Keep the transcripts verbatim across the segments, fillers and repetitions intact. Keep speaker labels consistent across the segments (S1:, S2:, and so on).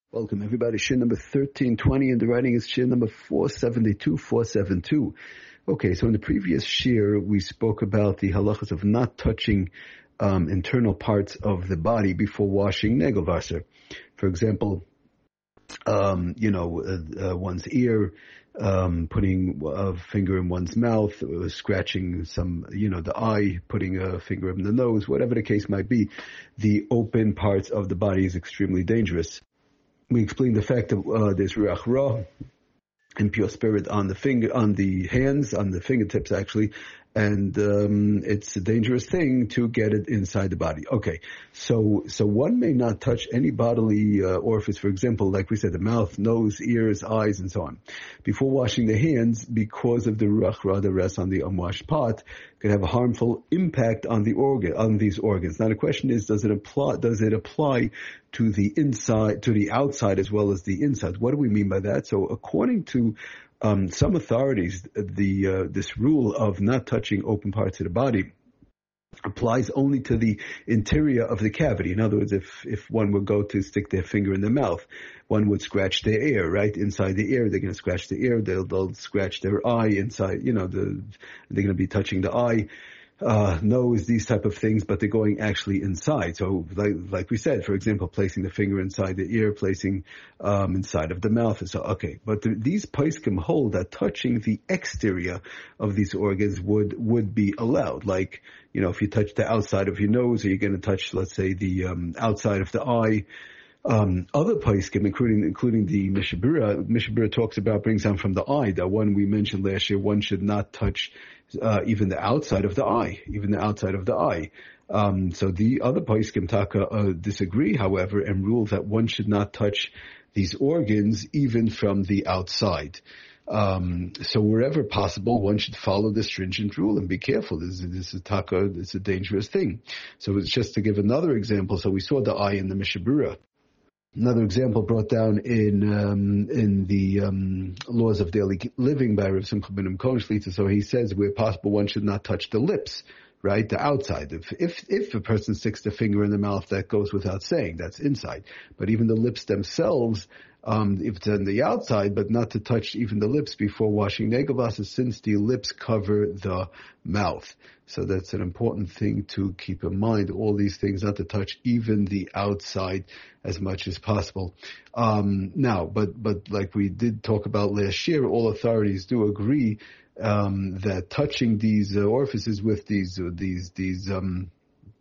S1: Welcome everybody. Shir number thirteen twenty, and the writing is Shir number four seventy-two, four seventy-two. Okay, so in the previous Shir we spoke about the halachas of not touching um, internal parts of the body before washing negelwasser. For example, um, you know, uh, uh, one's ear, um, putting a finger in one's mouth, uh, scratching some, you know, the eye, putting a finger in the nose, whatever the case might be. The open parts of the body is extremely dangerous. We explained the fact that uh, there's ruach ra, impure spirit on the finger, on the hands, on the fingertips actually, and um, it's a dangerous thing to get it inside the body. Okay, so so one may not touch any bodily uh, orifice, for example, like we said, the mouth, nose, ears, eyes, and so on, before washing the hands, because of the ruach ra that rests on the unwashed pot, could have a harmful impact on the organ, on these organs. Now the question is, does it apply? Does it apply to the inside, to the outside as well as the inside? What do we mean by that? So according to um, some authorities, the uh, this rule of not touching open parts of the body applies only to the interior of the cavity. In other words, if if one would go to stick their finger in their mouth, one would scratch their ear, right? Inside the ear, they're going to scratch the ear, they'll, they'll scratch their eye inside, you know, the, they're going to be touching the eye, uh, nose, these type of things, but they're going actually inside. So like, like we said, for example, placing the finger inside the ear, placing, um, inside of the mouth. So, okay. But the, these poskim hold that touching the exterior of these organs would, would be allowed. Like, you know, if you touch the outside of your nose, or you're going to touch, let's say, the, um, outside of the eye. Um, other poskim, including including the Mishnah Berurah, Mishnah Berurah talks about, brings down from the eye, that one we mentioned last year, one should not touch uh, even the outside of the eye, even the outside of the eye. Um, so the other poskim taka uh, disagree, however, and rule that one should not touch these organs even from the outside. Um, so wherever possible, one should follow the stringent rule and be careful. This, this is taka, it's a dangerous thing. So it's just to give another example. So we saw the eye in the Mishnah Berurah. Another example brought down in um, in the um, laws of daily living by Rav Simcha ben Kohen Shlita. So he says, where possible, one should not touch the lips, right, the outside. If if if a person sticks the finger in the mouth, that goes without saying, that's inside. But even the lips themselves, um, if it's on the outside, but not to touch even the lips before washing negelwasser, since the lips cover the mouth. So that's an important thing to keep in mind. All these things, not to touch even the outside as much as possible. Um, now, but but like we did talk about last year, all authorities do agree um, that touching these uh, orifices with these uh, these these um,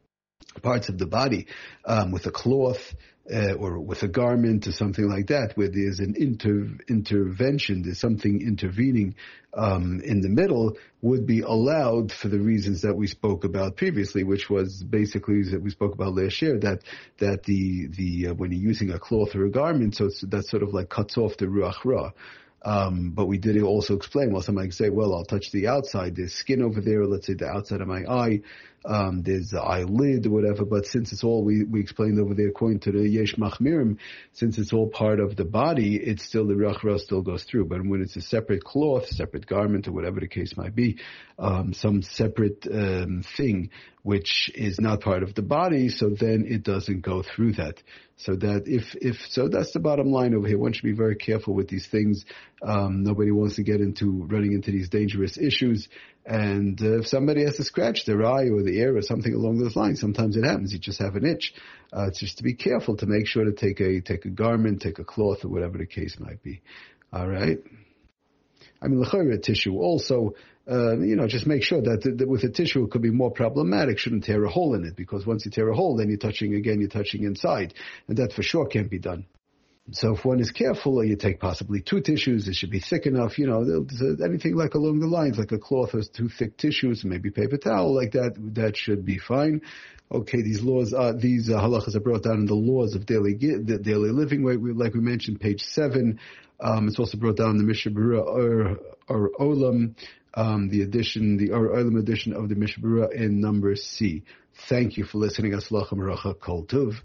S1: parts of the body um, with a cloth uh, or with a garment or something like that, where there's an inter- intervention, there's something intervening um, in the middle, would be allowed for the reasons that we spoke about previously, which was basically that we spoke about last year, that that the the uh, when you're using a cloth or a garment, so it's, that sort of like cuts off the ruach ra. Um, but we did also explain, well, somebody can say, well, I'll touch the outside, there's skin over there, let's say the outside of my eye, um, there's the eyelid or whatever, but since it's all, we, we explained over there, according to the Yesh Machmirim, since it's all part of the body, it's still, the ruach ra still goes through. But when it's a separate cloth, separate garment, or whatever the case might be, um, some separate, um, thing, which is not part of the body, so then it doesn't go through that. So that if, if, so that's the bottom line over here. One should be very careful with these things. Um, nobody wants to get into running into these dangerous issues. And uh, if somebody has to scratch their eye or the ear or something along those lines, sometimes it happens. You just have an itch. Uh, it's just to be careful, to make sure to take a, take a garment, take a cloth, or whatever the case might be. All right. I mean, l'chayra tissue also, uh, you know, just make sure that, that with a tissue it could be more problematic. Shouldn't tear a hole in it, because once you tear a hole, then you're touching again, you're touching inside. And that for sure can't be done. So if one is careful, or you take possibly two tissues, it should be thick enough, you know, anything like along the lines, like a cloth or two thick tissues, maybe paper towel like that, that should be fine. Okay, these laws, uh, these uh, halachas are brought down in the laws of daily the daily living, like we, like we mentioned, page seven. Um, it's also brought down in the Mishnah Berurah or, or Olam, um, the edition, the or Olam edition of the Mishnah Berurah in number C. Thank you for listening. Aslachem Racha Kol Tuv.